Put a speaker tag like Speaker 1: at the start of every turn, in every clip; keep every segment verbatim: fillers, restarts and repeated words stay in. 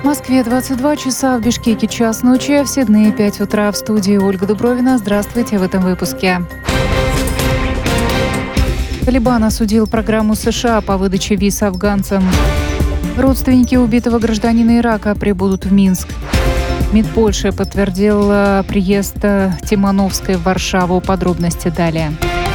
Speaker 1: Москве двадцать два часа, в Бишкеке час ночи, в Сиднее пять утра. В студии Ольга Дубровина. Здравствуйте в этом выпуске. Талибан осудил программу США по выдаче виз афганцам. Родственники убитого гражданина Ирака прибудут в Минск. МИД Польши подтвердил приезд Тимановской в Варшаву. Подробности далее.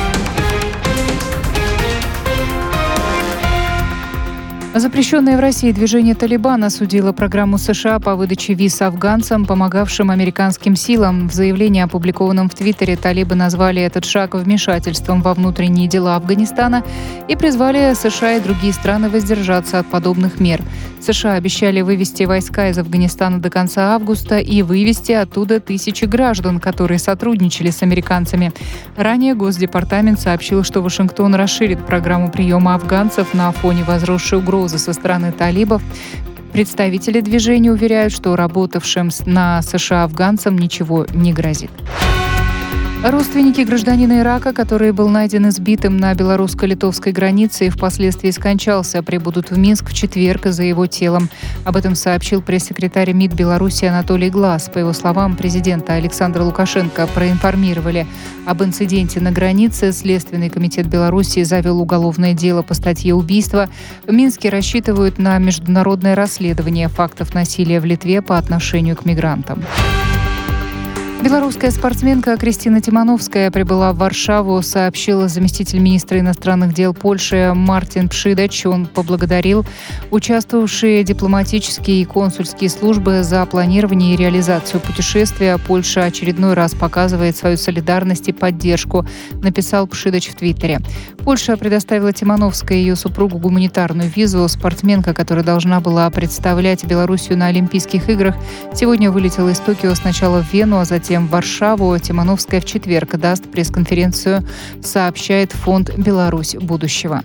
Speaker 1: Запрещенное в России движение «Талибан» осудило программу США по выдаче виз афганцам, помогавшим американским силам. В заявлении, опубликованном в Твиттере, талибы назвали этот шаг вмешательством во внутренние дела Афганистана и призвали США и другие страны воздержаться от подобных мер. США обещали вывести войска из Афганистана до конца августа и вывести оттуда тысячи граждан, которые сотрудничали с американцами. Ранее Госдепартамент сообщил, что Вашингтон расширит программу приема афганцев на фоне возросшей угрозы со стороны талибов. Представители движения уверяют, что работавшим на США афганцам ничего не грозит. Родственники гражданина Ирака, который был найден избитым на белорусско-литовской границе и впоследствии скончался, прибудут в Минск в четверг за его телом. Об этом сообщил пресс-секретарь МИД Беларуси Анатолий Глаз. По его словам, президента Александра Лукашенко проинформировали об инциденте на границе. Следственный комитет Беларуси завел уголовное дело по статье убийства. В Минске рассчитывают на международное расследование фактов насилия в Литве по отношению к мигрантам. Белорусская спортсменка Кристина Тимановская прибыла в Варшаву, сообщил заместитель министра иностранных дел Польши Мартин Пшидач. Он поблагодарил участвовавшие дипломатические и консульские службы за планирование и реализацию путешествия. Польша очередной раз показывает свою солидарность и поддержку, написал Пшидач в Твиттере. Польша предоставила Тимановской и ее супругу гуманитарную визу. Спортсменка, которая должна была представлять Белоруссию на Олимпийских играх, сегодня вылетела из Токио сначала в Вену, а затем в Варшаву. Тимановская в четверг даст пресс-конференцию, сообщает фонд «Беларусь будущего».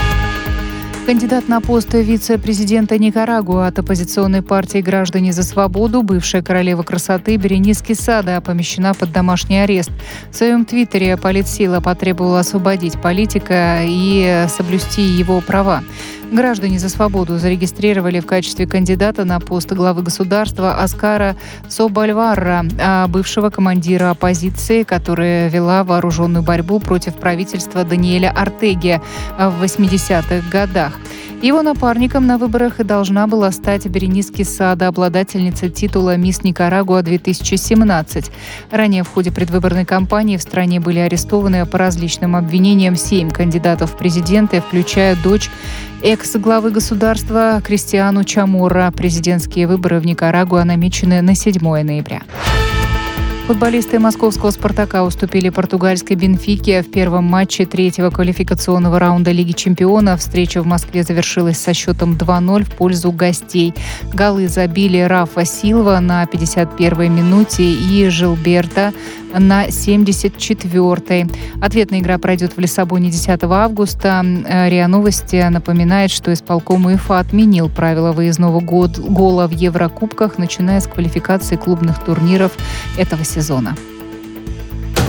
Speaker 1: Кандидат на пост вице-президента Никарагуа от оппозиционной партии «Граждане за свободу», бывшая королева красоты Беренис Кесада, помещена под домашний арест. В своем твиттере политсила потребовала освободить политика и соблюсти его права. «Граждане за свободу» зарегистрировали в качестве кандидата на пост главы государства Оскара Собальварра, бывшего командира оппозиции, которая вела вооруженную борьбу против правительства Даниэля Ортеги в восьмидесятых годах. Его напарником на выборах и должна была стать Беренис Кесада, обладательница титула «Мисс Никарагуа-две тысячи семнадцать». Ранее в ходе предвыборной кампании в стране были арестованы по различным обвинениям семь кандидатов в президенты, включая дочь экс-главы государства Кристиану Чаморро. Президентские выборы в Никарагуа намечены на седьмое ноября. Футболисты московского «Спартака» уступили португальской «Бенфике» в первом матче третьего квалификационного раунда Лиги чемпионов. Встреча в Москве завершилась со счетом два ноль в пользу гостей. Голы забили Рафа Силва на пятьдесят первой минуте и Жилберто на семьдесят четвёртой. Ответная игра пройдет в Лиссабоне десятого августа. РИА Новости напоминает, что исполком УЕФА отменил правила выездного гола в Еврокубках, начиная с квалификации клубных турниров этого сезона.